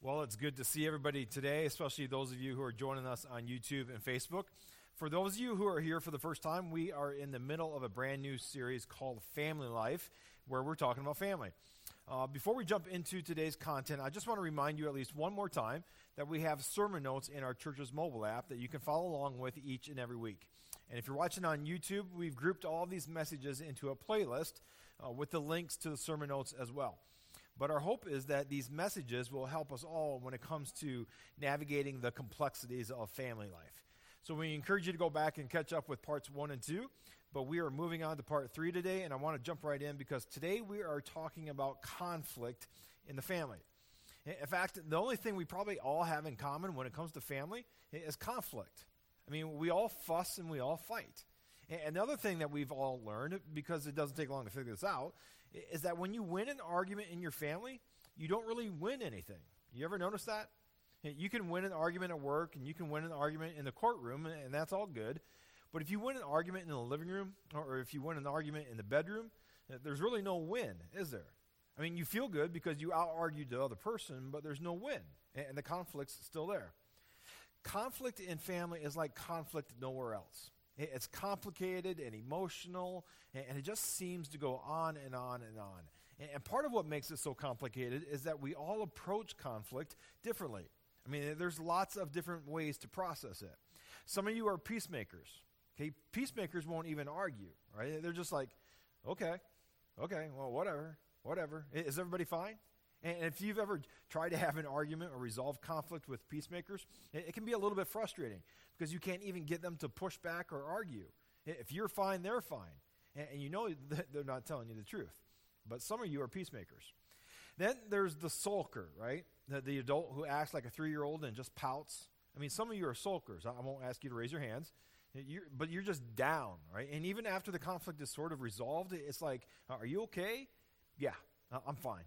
Well, it's good to see everybody today, especially those of you who are joining us on YouTube and Facebook. For those of you who are here for the first time, we are in the middle of a brand new series called Family Life, where we're talking about family. Before we jump into today's content, I just want to remind you at least one more time that we have sermon notes in our church's mobile app that you can follow along with each and every week. And if you're watching on YouTube, we've grouped all these messages into a playlist with the links to the sermon notes as well. But our hope is that these messages will help us all when it comes to navigating the complexities of family life. So we encourage you to go back and catch up with parts 1 and 2, but we are moving on to part 3 today, and I want to jump right in because today we are talking about conflict in the family. In fact, the only thing we probably all have in common when it comes to family is conflict. I mean, we all fuss and we all fight. And the other thing that we've all learned, because it doesn't take long to figure this out, is that when you win an argument in your family, you don't really win anything. You ever notice that? You can win an argument at work, and you can win an argument in the courtroom, and that's all good. But if you win an argument in the living room, or if you win an argument in the bedroom, there's really no win, is there? I mean, you feel good because you out-argued the other person, but there's no win, and the conflict's still there. Conflict in family is like conflict nowhere else. It's complicated and emotional, and it just seems to go on and on and on. And part of what makes it so complicated is that we all approach conflict differently. I mean, there's lots of different ways to process it. Some of you are peacemakers. Okay, peacemakers won't even argue, right? They're just like, okay, well, whatever. Is everybody fine? And if you've ever tried to have an argument or resolve conflict with peacemakers, it can be a little bit frustrating because you can't even get them to push back or argue. If you're fine, they're fine. And you know that they're not telling you the truth. But some of you are peacemakers. Then there's the sulker, right? The adult who acts like a 3-year-old and just pouts. I mean, some of you are sulkers. I won't ask you to raise your hands. But you're just down, right? And even after the conflict is sort of resolved, it's like, are you okay? Yeah, I'm fine.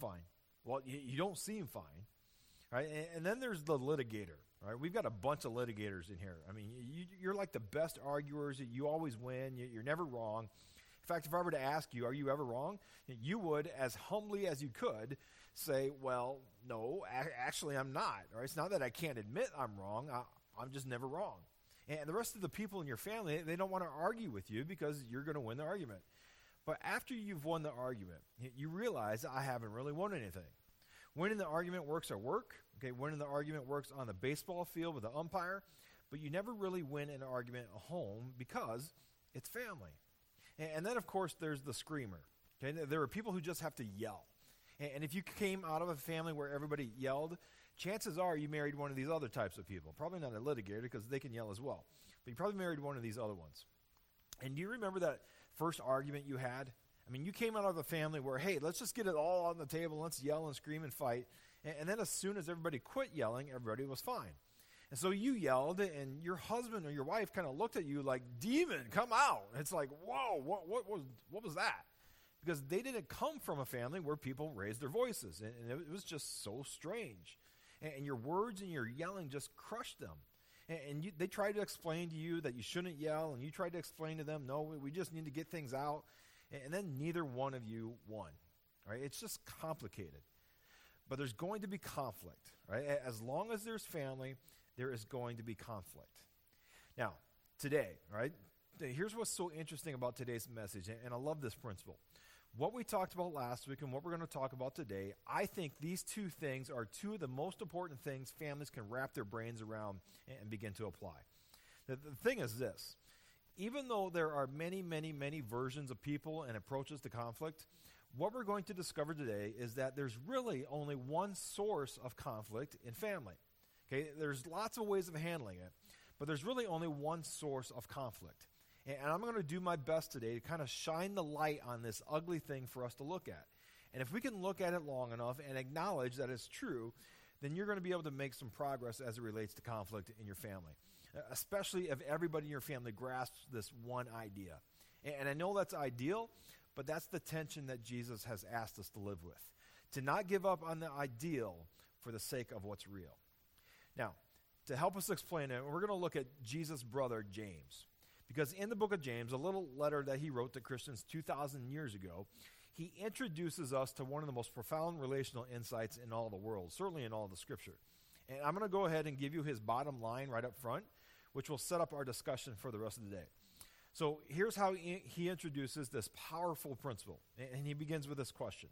Well, you don't seem fine, right? And then there's the litigator, right? We've got a bunch of litigators in here. I mean, you're like the best arguers. You always win. You're never wrong. In fact, if I were to ask you, are you ever wrong? You would, as humbly as you could, say, well, no, actually I'm not. Right? It's not that I can't admit I'm wrong. I'm just never wrong. And the rest of the people in your family, they don't want to argue with you because you're going to win the argument. But after you've won the argument, you realize I haven't really won anything. Winning the argument works at work. Okay, winning the argument works on the baseball field with the umpire. But you never really win an argument at home because it's family. And then, of course, there's the screamer. Okay, there are people who just have to yell. And if you came out of a family where everybody yelled, chances are you married one of these other types of people. Probably not a litigator because they can yell as well. But you probably married one of these other ones. And do you remember that first argument you had? I mean, you came out of a family where, hey, let's just get it all on the table. Let's yell and scream and fight. And then as soon as everybody quit yelling, everybody was fine. And so you yelled, and your husband or your wife kind of looked at you like, demon, come out. It's like, whoa, what was that? Because they didn't come from a family where people raised their voices. And it was just so strange. And your words and your yelling just crushed them. And they tried to explain to you that you shouldn't yell, and you tried to explain to them, no, we just need to get things out. And then neither one of you won. Right? It's just complicated. But there's going to be conflict. Right? As long as there's family, there is going to be conflict. Now, today, right? Here's what's so interesting about today's message, and I love this principle. What we talked about last week and what we're going to talk about today, I think these two things are two of the most important things families can wrap their brains around and begin to apply. The thing is this. Even though there are many, many, many versions of people and approaches to conflict, what we're going to discover today is that there's really only one source of conflict in family. Okay, there's lots of ways of handling it, but there's really only one source of conflict. And I'm going to do my best today to kind of shine the light on this ugly thing for us to look at. And if we can look at it long enough and acknowledge that it's true, then you're going to be able to make some progress as it relates to conflict in your family, especially if everybody in your family grasps this one idea. And I know that's ideal, but that's the tension that Jesus has asked us to live with, to not give up on the ideal for the sake of what's real. Now, to help us explain it, we're going to look at Jesus' brother, James. Because in the book of James, a little letter that he wrote to Christians 2,000 years ago, he introduces us to one of the most profound relational insights in all the world, certainly in all the Scripture. And I'm going to go ahead and give you his bottom line right up front, which will set up our discussion for the rest of the day. So here's how he introduces this powerful principle. And he begins with this question.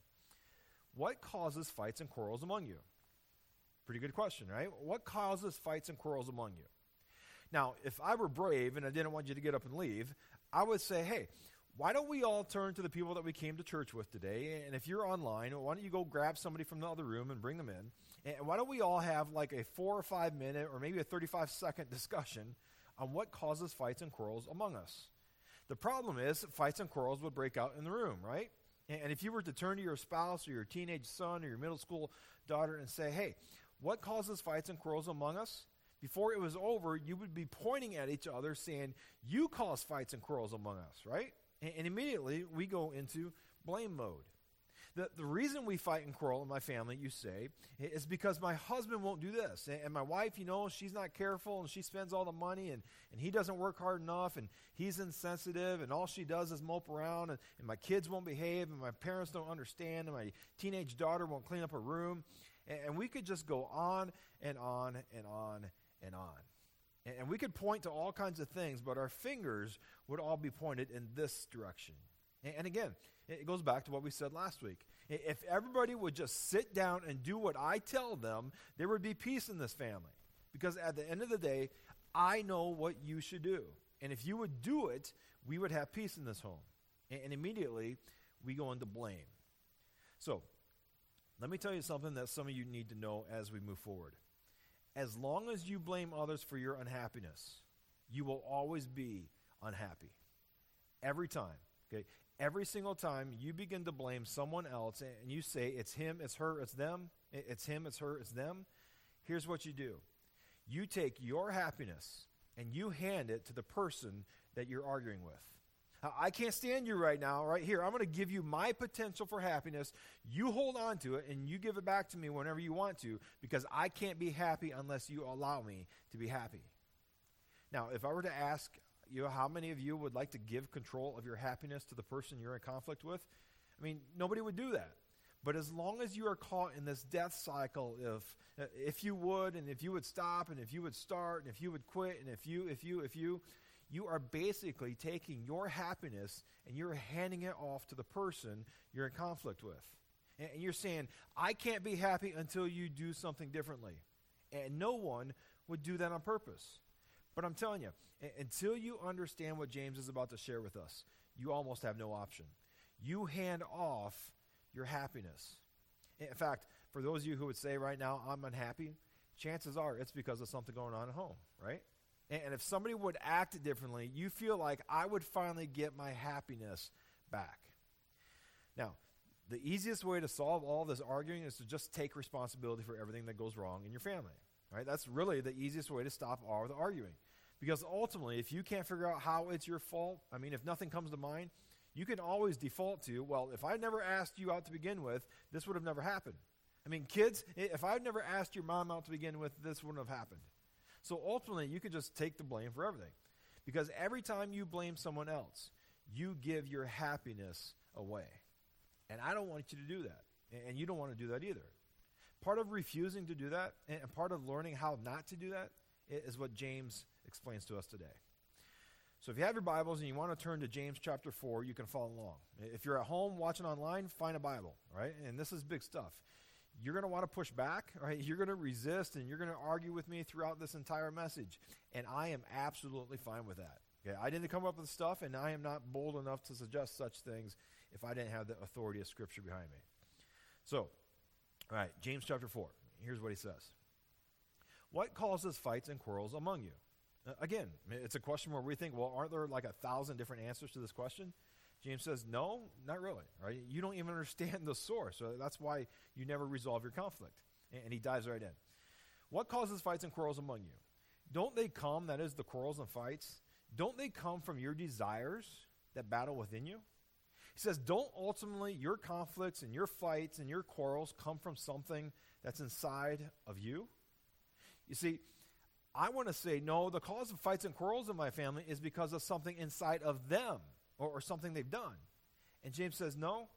What causes fights and quarrels among you? Pretty good question, right? What causes fights and quarrels among you? Now, if I were brave and I didn't want you to get up and leave, I would say, hey, why don't we all turn to the people that we came to church with today? And if you're online, why don't you go grab somebody from the other room and bring them in? And why don't we all have like a 4 or 5 minute or maybe a 35-second discussion on what causes fights and quarrels among us? The problem is fights and quarrels would break out in the room, right? And if you were to turn to your spouse or your teenage son or your middle school daughter and say, hey, what causes fights and quarrels among us? Before it was over, you would be pointing at each other saying, you cause fights and quarrels among us, right? And immediately we go into blame mode. The reason we fight and quarrel in my family, you say, is because my husband won't do this. And my wife, she's not careful and she spends all the money and he doesn't work hard enough and he's insensitive and all she does is mope around and my kids won't behave and my parents don't understand and my teenage daughter won't clean up her room. And we could just go on and on and on and on. And we could point to all kinds of things, but our fingers would all be pointed in this direction. And again, it goes back to what we said last week. If everybody would just sit down and do what I tell them, there would be peace in this family. Because at the end of the day, I know what you should do. And if you would do it, we would have peace in this home. And immediately, we go into blame. So, let me tell you something that some of you need to know as we move forward. As long as you blame others for your unhappiness, you will always be unhappy. Every time. Okay? Every single time you begin to blame someone else and you say it's him, it's her, it's them, it's him, it's her, it's them, here's what you do. You take your happiness and you hand it to the person that you're arguing with. I can't stand you right now, right here. I'm going to give you my potential for happiness. You hold on to it and you give it back to me whenever you want to because I can't be happy unless you allow me to be happy. Now, if I were to ask how many of you would like to give control of your happiness to the person you're in conflict with? I mean, nobody would do that. But as long as you are caught in this death cycle of if you would, and if you would stop, and if you would start, and if you would quit, and if you, you are basically taking your happiness and you're handing it off to the person you're in conflict with. And you're saying, I can't be happy until you do something differently. And no one would do that on purpose. But I'm telling you, until you understand what James is about to share with us, you almost have no option. You hand off your happiness. In fact, for those of you who would say right now, I'm unhappy, chances are it's because of something going on at home, right? And if somebody would act differently, you feel like I would finally get my happiness back. Now, the easiest way to solve all this arguing is to just take responsibility for everything that goes wrong in your family, right? That's really the easiest way to stop all the arguing. Because ultimately, if you can't figure out how it's your fault, if nothing comes to mind, you can always default to, well, if I never asked you out to begin with, this would have never happened. Kids, if I'd never asked your mom out to begin with, this wouldn't have happened. So ultimately, you can just take the blame for everything. Because every time you blame someone else, you give your happiness away. And I don't want you to do that. And you don't want to do that either. Part of refusing to do that, and part of learning how not to do that, is what James explains to us today. So if you have your Bibles and you want to turn to James chapter 4, you can follow along. If you're at home watching online, find a Bible, right? And this is big stuff. You're going to want to push back, right? You're going to resist, and you're going to argue with me throughout this entire message. And I am absolutely fine with that. Okay? I didn't come up with stuff, and I am not bold enough to suggest such things if I didn't have the authority of Scripture behind me. So, all right, James chapter 4. Here's what he says. What causes fights and quarrels among you? Again, it's a question where we think, well, aren't there like 1,000 different answers to this question? James says, no, not really. Right? You don't even understand the source. So that's why you never resolve your conflict. And he dives right in. What causes fights and quarrels among you? Don't they come, that is the quarrels and fights, don't they come from your desires that battle within you? He says, don't ultimately your conflicts and your fights and your quarrels come from something that's inside of you? You see, I want to say, no, the cause of fights and quarrels in my family is because of something inside of them or something they've done. And James says, no,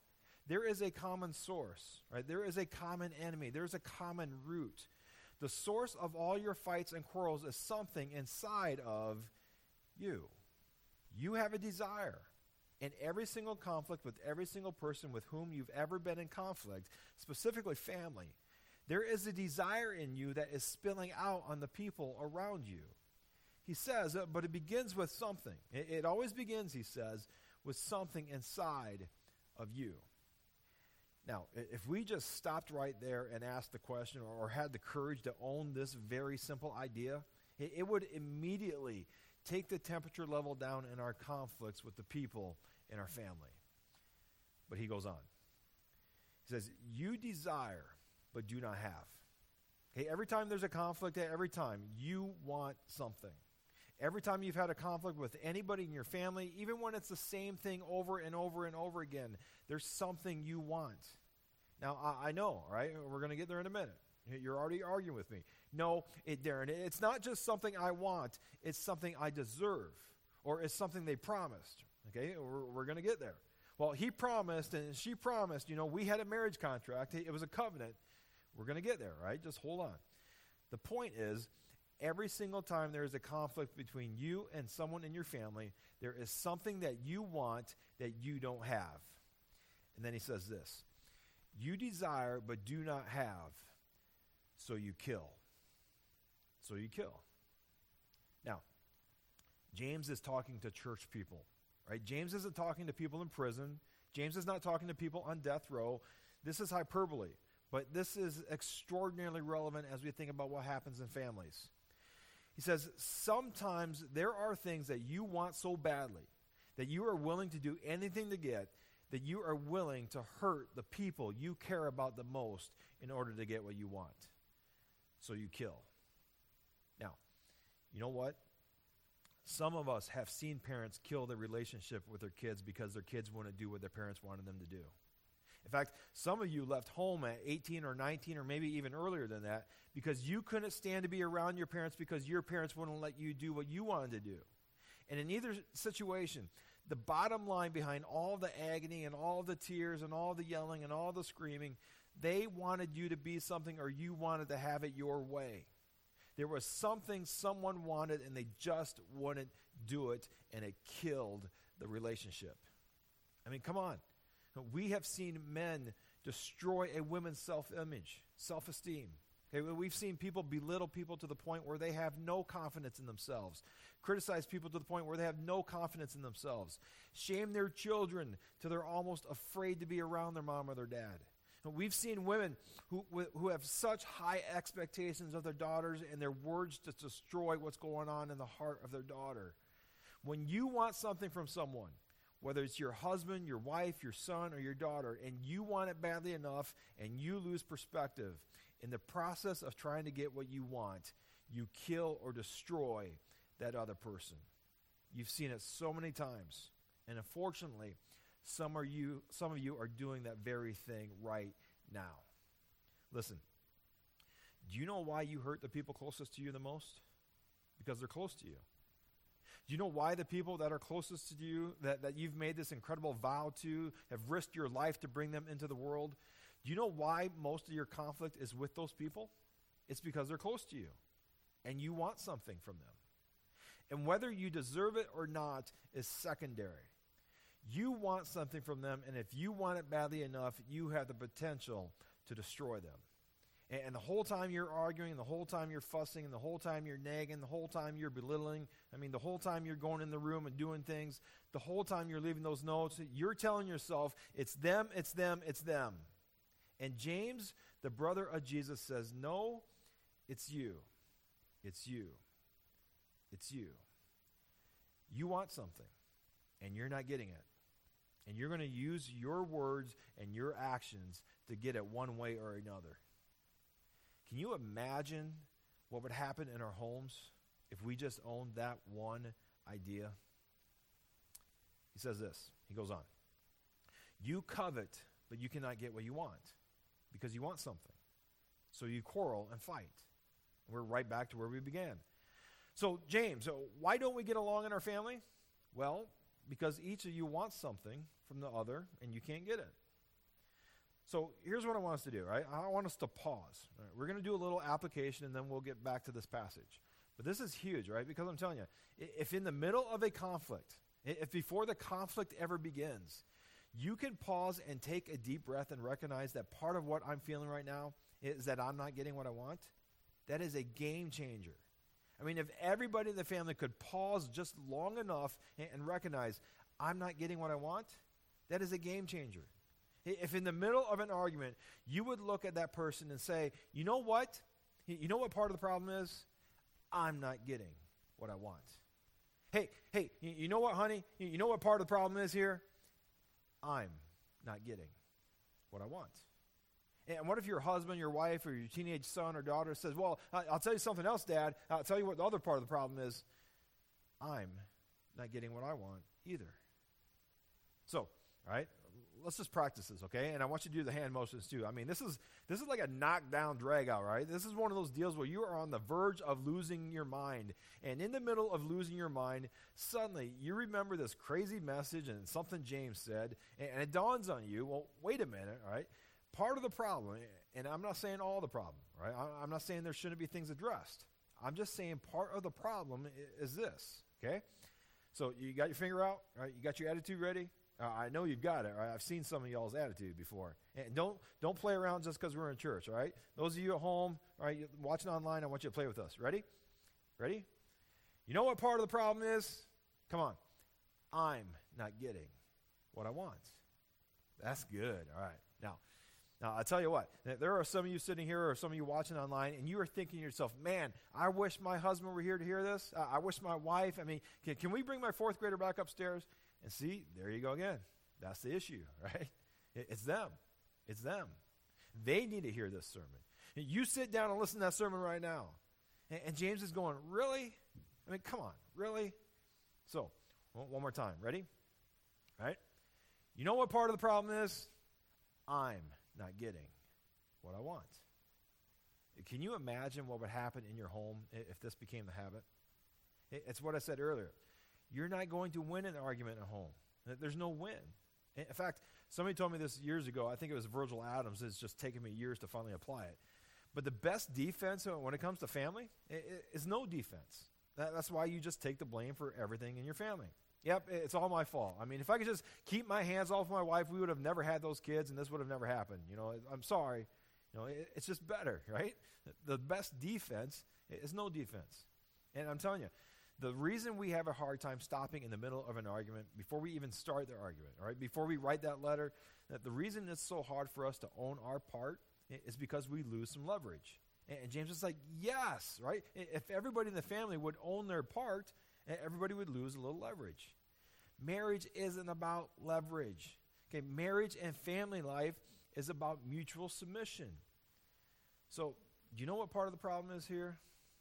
there is a common source, right? There is a common enemy. There's a common root. The source of all your fights and quarrels is something inside of you. You have a desire. In every single conflict with every single person with whom you've ever been in conflict, specifically family, there is a desire in you that is spilling out on the people around you. He says, but it begins with something. It always begins, he says, with something inside of you. Now, if we just stopped right there and asked the question or had the courage to own this very simple idea, it would immediately take the temperature level down in our conflicts with the people in our family. But he goes on. He says, you desire, but do not have. Okay, every time there's a conflict, every time you want something. Every time you've had a conflict with anybody in your family, even when it's the same thing over and over and over again, there's something you want. Now, I know, right? We're going to get there in a minute. You're already arguing with me. No, Darren, it's not just something I want. It's something I deserve, or it's something they promised. Okay, we're going to get there. Well, he promised and she promised. We had a marriage contract. It was a covenant. We're going to get there, right? Just hold on. The point is, every single time there is a conflict between you and someone in your family, there is something that you want that you don't have. And then he says this, you desire but do not have, so you kill. So you kill. Now, James is talking to church people, right? James isn't talking to people in prison. James is not talking to people on death row. This is hyperbole, but this is extraordinarily relevant as we think about what happens in families. He says, sometimes there are things that you want so badly that you are willing to do anything to get, that you are willing to hurt the people you care about the most in order to get what you want. So you kill. Now, you know what? Some of us have seen parents kill their relationship with their kids because their kids wouldn't do what their parents wanted them to do. In fact, some of you left home at 18 or 19 or maybe even earlier than that because you couldn't stand to be around your parents because your parents wouldn't let you do what you wanted to do. And in either situation, the bottom line behind all the agony and all the tears and all the yelling and all the screaming, they wanted you to be something or you wanted to have it your way. There was something someone wanted and they just wouldn't do it, and it killed the relationship. I mean, come on. We have seen men destroy a woman's self-image, self-esteem. Okay, we've seen people belittle people to the point where they have no confidence in themselves, criticize people to the point where they have no confidence in themselves, shame their children till they're almost afraid to be around their mom or their dad. And we've seen women who have such high expectations of their daughters and their words to destroy what's going on in the heart of their daughter. When you want something from someone, whether it's your husband, your wife, your son, or your daughter, and you want it badly enough and you lose perspective, in the process of trying to get what you want, you kill or destroy that other person. You've seen it so many times. And unfortunately, some of you are doing that very thing right now. Listen, do you know why you hurt the people closest to you the most? Because they're close to you. Do you know why the people that are closest to you, that you've made this incredible vow to, have risked your life to bring them into the world? Do you know why most of your conflict is with those people? It's because they're close to you, and you want something from them. And whether you deserve it or not is secondary. You want something from them, and if you want it badly enough, you have the potential to destroy them. And the whole time you're arguing, and the whole time you're fussing, and the whole time you're nagging, the whole time you're belittling, the whole time you're going in the room and doing things, the whole time you're leaving those notes, you're telling yourself, it's them, it's them, it's them. And James, the brother of Jesus, says, no, it's you. It's you. It's you. You want something, and you're not getting it. And you're going to use your words and your actions to get it one way or another. Can you imagine what would happen in our homes if we just owned that one idea? He says this. He goes on. You covet, but you cannot get what you want because you want something. So you quarrel and fight. We're right back to where we began. So, James, why don't we get along in our family? Well, because each of you wants something from the other and you can't get it. So here's what I want us to do, right? I want us to pause. Right? We're going to do a little application, and then we'll get back to this passage. But this is huge, right? Because I'm telling you, if in the middle of a conflict, if before the conflict ever begins, you can pause and take a deep breath and recognize that part of what I'm feeling right now is that I'm not getting what I want, that is a game changer. I mean, if everybody in the family could pause just long enough and recognize, I'm not getting what I want, that is a game changer. If in the middle of an argument, you would look at that person and say, you know what? You know what part of the problem is? I'm not getting what I want. Hey, you know what, honey? You know what part of the problem is here? I'm not getting what I want. And what if your husband, your wife, or your teenage son or daughter says, well, I'll tell you something else, Dad. I'll tell you what the other part of the problem is. I'm not getting what I want either. So, all right, let's just practice this, okay? And I want you to do the hand motions too. I mean, this is like a knockdown, drag out, right? This is one of those deals where you are on the verge of losing your mind. And in the middle of losing your mind, suddenly you remember this crazy message and something James said, and it dawns on you, well, wait a minute, all right? Part of the problem, and I'm not saying all the problem, right? I'm not saying there shouldn't be things addressed. I'm just saying part of the problem is this, okay? So you got your finger out, right? You got your attitude ready? I know you've got it, right? I've seen some of y'all's attitude before. And don't play around just because we're in church, all right? Those of you at home, all right, watching online, I want you to play with us. Ready? Ready? You know what part of the problem is? Come on. I'm not getting what I want. That's good. All right. Now, I'll tell you what. There are some of you sitting here or some of you watching online, and you are thinking to yourself, man, I wish my husband were here to hear this. I wish my wife. I mean, can we bring my fourth grader back upstairs? And see, there you go again. That's the issue, right? It's them. It's them. They need to hear this sermon. You sit down and listen to that sermon right now. And James is going, really? I mean, come on, really? So, one more time. Ready? All right? You know what part of the problem is? I'm not getting what I want. Can you imagine what would happen in your home if this became the habit? It's what I said earlier. You're not going to win an argument at home. There's no win. In fact, somebody told me this years ago. I think it was Virgil Adams. It's just taken me years to finally apply it. But the best defense when it comes to family is no defense. That's why you just take the blame for everything in your family. Yep, it's all my fault. I mean, if I could just keep my hands off my wife, we would have never had those kids, and this would have never happened. You know, I'm sorry. You know, it's just better, right? The best defense is no defense. And I'm telling you, the reason we have a hard time stopping in the middle of an argument before we even start the argument, all right, before we write that letter, that the reason it's so hard for us to own our part is because we lose some leverage. And James is like, yes, right? If everybody in the family would own their part, everybody would lose a little leverage. Marriage isn't about leverage. Okay, marriage and family life is about mutual submission. So, do you know what part of the problem is here?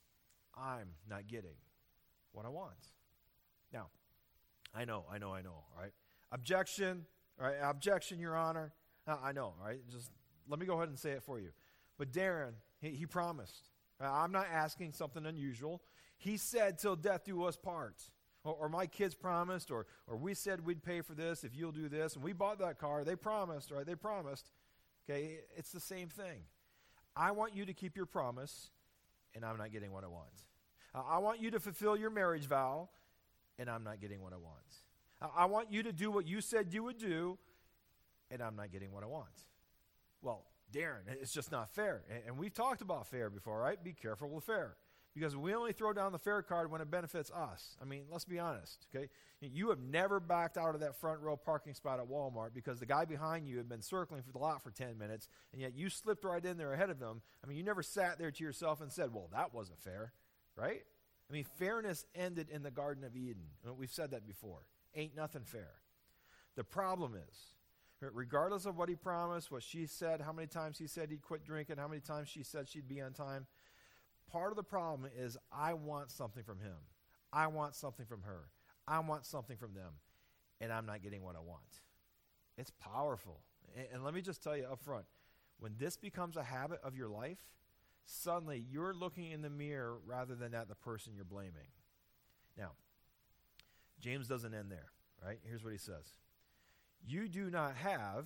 I'm not getting what I want. Now, I know, all right? Objection, all right? Objection, Your Honor. I know, all right? Just let me go ahead and say it for you. But Darren, he promised. I'm not asking something unusual. He said, till death do us part. Or my kids promised, or we said we'd pay for this if you'll do this, and we bought that car. They promised, right? They promised. Okay, it's the same thing. I want you to keep your promise, and I'm not getting what I want. I want you to fulfill your marriage vow, and I'm not getting what I want. I want you to do what you said you would do, and I'm not getting what I want. Well, Darren, it's just not fair. And we've talked about fair before, right? Be careful with fair. Because we only throw down the fair card when it benefits us. I mean, let's be honest, okay? You have never backed out of that front row parking spot at Walmart because the guy behind you had been circling for the lot for 10 minutes, and yet you slipped right in there ahead of them. I mean, you never sat there to yourself and said, well, that wasn't fair, right? I mean, fairness ended in the Garden of Eden. We've said that before. Ain't nothing fair. The problem is, regardless of what he promised, what she said, how many times he said he'd quit drinking, how many times she said she'd be on time, part of the problem is I want something from him. I want something from her. I want something from them. And I'm not getting what I want. It's powerful. And let me just tell you up front, when this becomes a habit of your life, suddenly you're looking in the mirror rather than at the person you're blaming. Now, James doesn't end there, right? Here's what he says. You do not have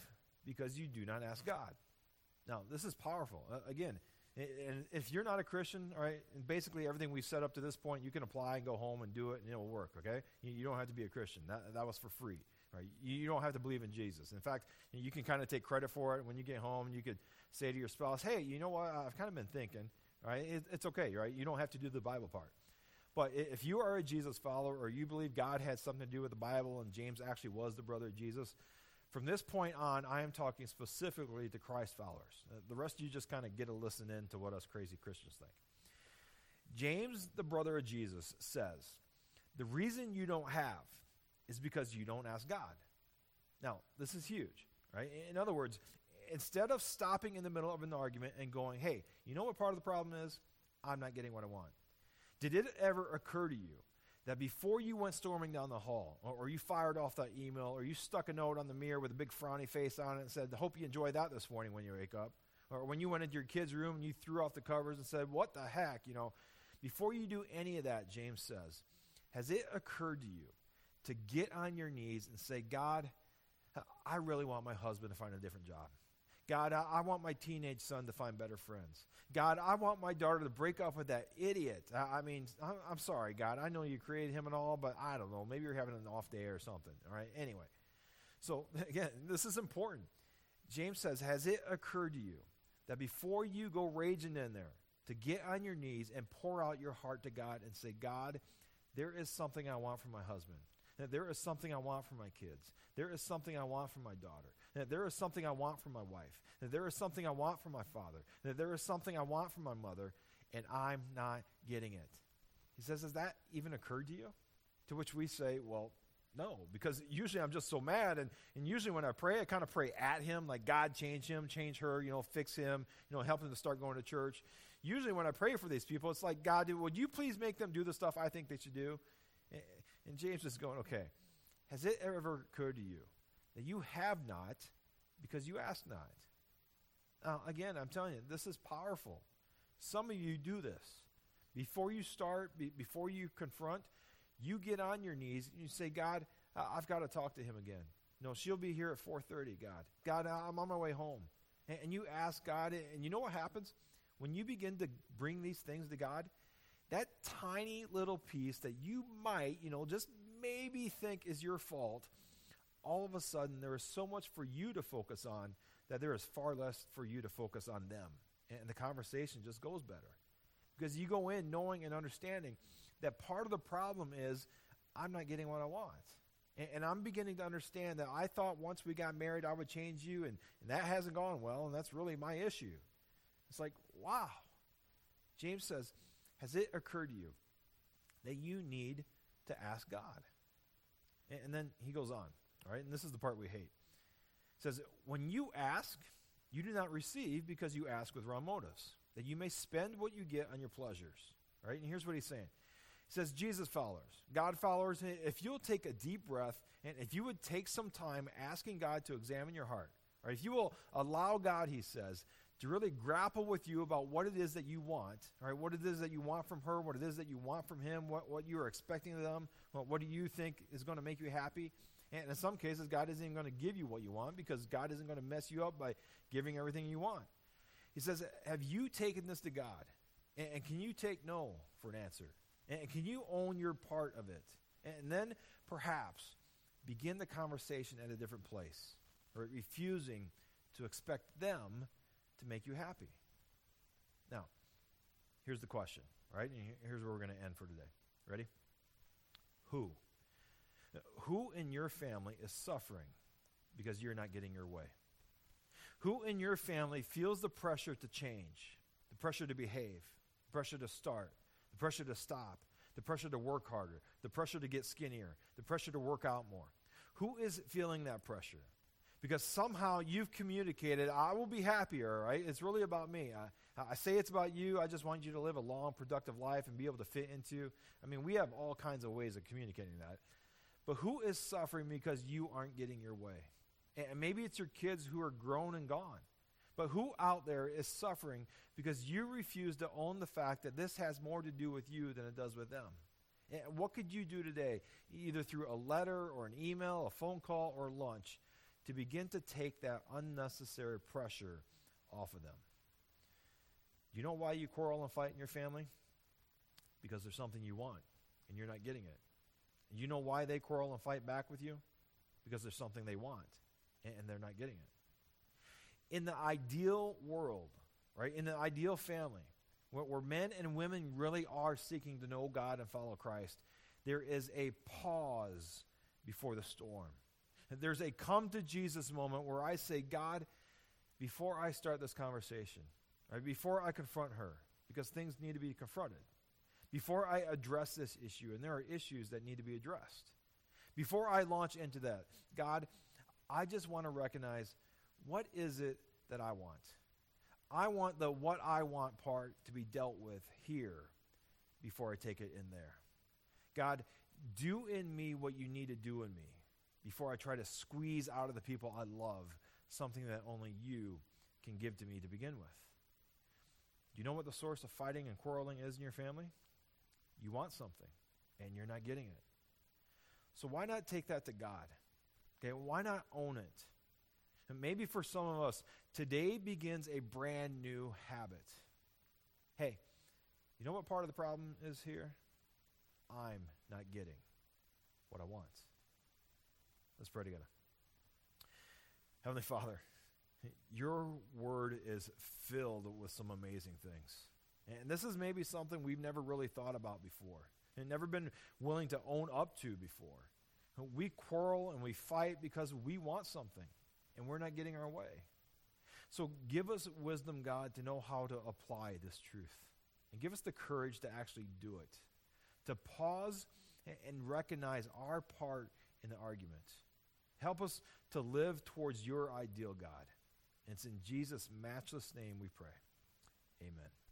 because you do not ask God. Now, this is powerful. Again, and if you're not a Christian, all right, and basically everything we've set up to this point, you can apply and go home and do it, and it'll work, okay? You don't have to be a Christian. That was for free, right? You don't have to believe in Jesus. In fact, you can kind of take credit for it when you get home. You could say to your spouse, hey, you know what? I've kind of been thinking, right? It's okay, right? You don't have to do the Bible part. But if you are a Jesus follower or you believe God had something to do with the Bible and James actually was the brother of Jesus, from this point on, I am talking specifically to Christ followers. The rest of you just kind of get a listen in to what us crazy Christians think. James, the brother of Jesus, says, the reason you don't have is because you don't ask God. Now, this is huge, right? In other words, instead of stopping in the middle of an argument and going, hey, you know what part of the problem is? I'm not getting what I want. Did it ever occur to you that before you went storming down the hall, or you fired off that email, or you stuck a note on the mirror with a big frowny face on it and said, hope you enjoy that this morning when you wake up, or when you went into your kid's room and you threw off the covers and said, what the heck, before you do any of that, James says, has it occurred to you to get on your knees and say, God, I really want my husband to find a different job. God, I want my teenage son to find better friends. God, I want my daughter to break up with that idiot. I'm sorry, God. I know you created him and all, but I don't know. Maybe you're having an off day or something. All right? Anyway. So, again, this is important. James says, has it occurred to you that before you go raging in there, to get on your knees and pour out your heart to God and say, God, there is something I want from my husband. There is something I want from my kids. There is something I want from my daughter. There is something I want from my wife. There is something I want from my father. There is something I want from my mother, and I'm not getting it. He says, has that even occurred to you? To which we say, well, no, because usually I'm just so mad, and usually when I pray, I kind of pray at him, like God change him, change her, fix him, help him to start going to church. Usually when I pray for these people, it's like, God, would you please make them do the stuff I think they should do? And James is going, okay, has it ever occurred to you that you have not because you ask not? Now, again, I'm telling you, this is powerful. Some of you do this. Before you start, before you confront, you get on your knees and you say, God, I've got to talk to him again. She'll be here at 4:30, God. God, I'm on my way home. And you ask God, and you know what happens? When you begin to bring these things to God, that tiny little piece that you might, just maybe think is your fault, all of a sudden there is so much for you to focus on that there is far less for you to focus on them. And the conversation just goes better. Because you go in knowing and understanding that part of the problem is I'm not getting what I want. And I'm beginning to understand that I thought once we got married I would change you, and that hasn't gone well, and that's really my issue. It's like, wow. James says, has it occurred to you that you need to ask God? And then he goes on, all right? And this is the part we hate. It says, when you ask, you do not receive because you ask with wrong motives, that you may spend what you get on your pleasures, all right? And here's what he's saying. He says, Jesus followers, God followers, if you'll take a deep breath, and if you would take some time asking God to examine your heart, or if you will allow God, he says, to really grapple with you about what it is that you want, all right, what it is that you want from her, what it is that you want from him, what you are expecting of them, what do you think is going to make you happy. And in some cases, God isn't even going to give you what you want because God isn't going to mess you up by giving everything you want. He says, have you taken this to God? And can you take no for an answer? And can you own your part of it? And then perhaps begin the conversation at a different place, or refusing to expect them to make you happy. Now, here's the question, right? And here's where we're going to end for today. Ready? Who? Who in your family is suffering because you're not getting your way? Who in your family feels the pressure to change, the pressure to behave, the pressure to start, the pressure to stop, the pressure to work harder, the pressure to get skinnier, the pressure to work out more? Who is feeling that pressure? Because somehow you've communicated, I will be happier, right? It's really about me. I say it's about you. I just want you to live a long, productive life and be able to fit into. We have all kinds of ways of communicating that. But who is suffering because you aren't getting your way? And maybe it's your kids who are grown and gone. But who out there is suffering because you refuse to own the fact that this has more to do with you than it does with them? And what could you do today, either through a letter or an email, a phone call, or lunch, to begin to take that unnecessary pressure off of them. You know why you quarrel and fight in your family? Because there's something you want, and you're not getting it. And you know why they quarrel and fight back with you? Because there's something they want, and they're not getting it. In the ideal world, right, in the ideal family, where men and women really are seeking to know God and follow Christ, there is a pause before the storm. And there's a come to Jesus moment where I say, God, before I start this conversation, right, before I confront her, because things need to be confronted, before I address this issue, and there are issues that need to be addressed, before I launch into that, God, I just want to recognize, what is it that I want? I want the what I want part to be dealt with here before I take it in there. God, do in me what you need to do in me before I try to squeeze out of the people I love something that only you can give to me to begin with. Do you know what the source of fighting and quarreling is in your family? You want something, and you're not getting it. So why not take that to God? Okay, why not own it? And maybe for some of us, today begins a brand new habit. Hey, you know what part of the problem is here? I'm not getting what I want. Let's pray together. Heavenly Father, your word is filled with some amazing things. And this is maybe something we've never really thought about before and never been willing to own up to before. We quarrel and we fight because we want something, and we're not getting our way. So give us wisdom, God, to know how to apply this truth. And give us the courage to actually do it, to pause and recognize our part in the argument. Help us to live towards your ideal, God. And it's in Jesus' matchless name we pray. Amen.